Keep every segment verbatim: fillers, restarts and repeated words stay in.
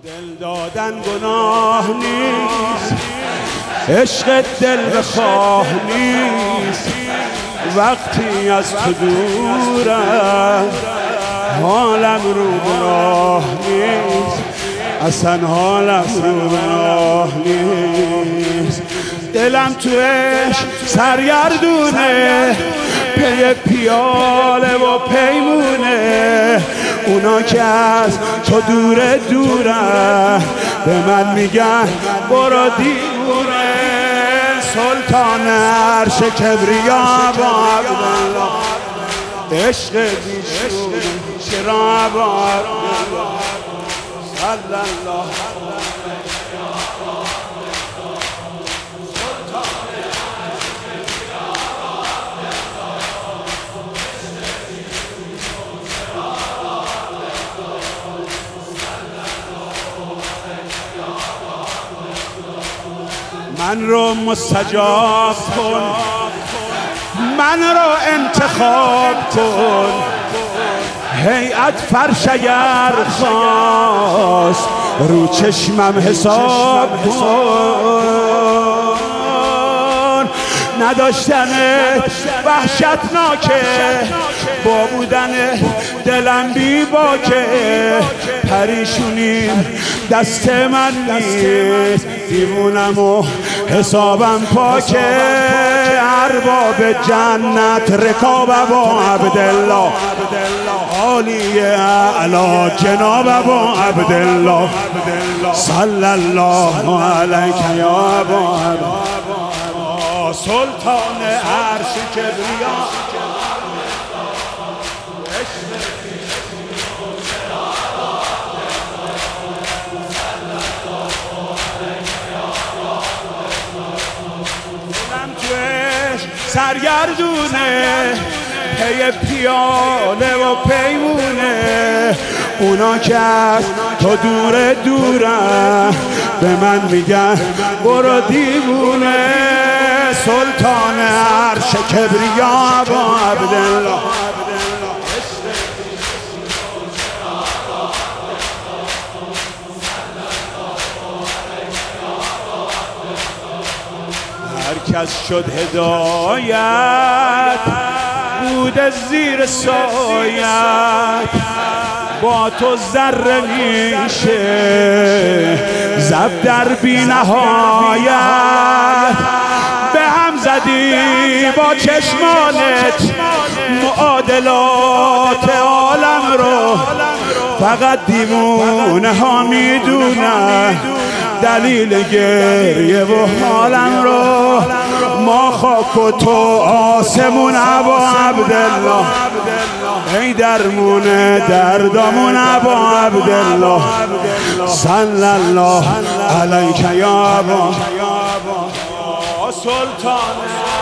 دل دادن گناه نیست، عشق دل بخواه نیست. وقتی از تو دورم حالم رو به راه نیست، اصلا حالم رو به راه نیست. دلم تو عشق سرگردونه، پی پیاله و پیمونه. اونا که از تو دوره دوره، به من میگن برو دیوونه. سلطان عرش کبریا با عبدالله، عشق بیشون چرا با عبدالله صلی الله. من رو مستجاب کن، من رو انتخاب کن. هیئت فرش اگر خواست، رو چشمم حساب کن. نداشتنت وحشتناکه، با بودن دلم بی باکه. پریشونیم دست من نیست، دیوونم و حسابم پاکه. ارباب جنت رکاب با عبدالله، عالی اعلی جناب با عبدالله صلی الله علیک یا با عبدالله. سلطان عرش کبریا، سرگردونه، پی پیاله و پیمونه. اونا که از تو دوره دوره، به من میگن برو دیوونه. سلطان عرش کبریا با عبدالله، هر کس شد هدایت، بود زیر سایت. با تو ذره میشه زب در بی نهایت. به هم زدی با چشمانت معادلات عالم رو، فقط دیوونه ها میدونن دلیل گریه و حالم رو. ما خاک و تو آسمون ابا عبدالله، ای درمون دردامون ابا عبدالله صلی الله علیک یا ابا. سلطان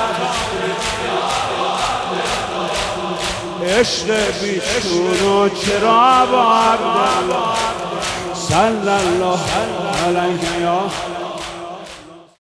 عشق بیشون و چرا با عبدالله صلی الله علیه یا